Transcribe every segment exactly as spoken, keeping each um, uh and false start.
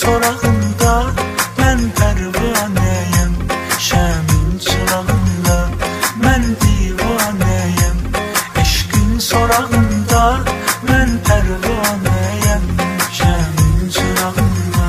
sorağında mən pərvanəyəm, şəmin çırağında mən divanəyəm. Eşqin sorağında mən pərvanəyəm, şəmin çırağında.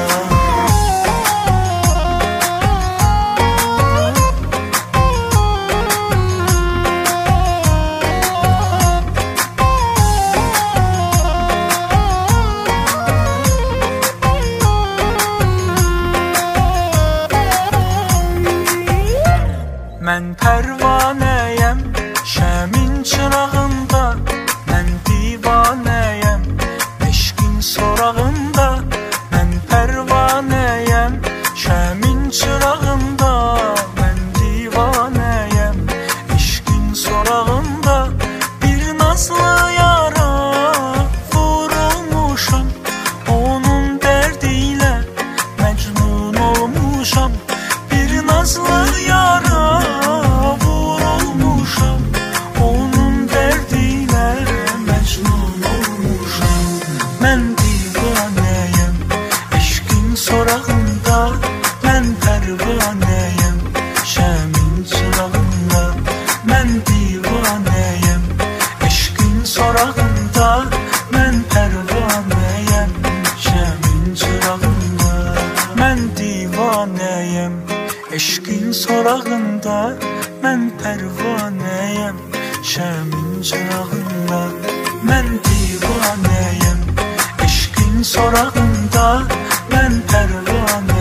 Mən pərvanəyəm, şəmin çırağında mən divanəyəm. Eşqin sorağında mən pərvanəyəm, şəmin çırağında mən divanəyəm. Eşqin sorağında bir nazlı yara vurulmuşam, onun dərdi ilə məcnun olmuşam. Bir nazlı yara vurulmuşam, onun dərdi ilə məcnun olmuşam. Mən divanəyəm, eşqin sorağında mən pərvanəyəm, şəmin çırağında mən divanəyəm. Eşqin sorağında mən pərvanəyəm, şəmin çırağında mən divanəyəm. Eşqin sorağında mən pərvanəyəm, şəmin çırağında mən divanəyəm. Eşqin sorağında mən pərvanəyəm.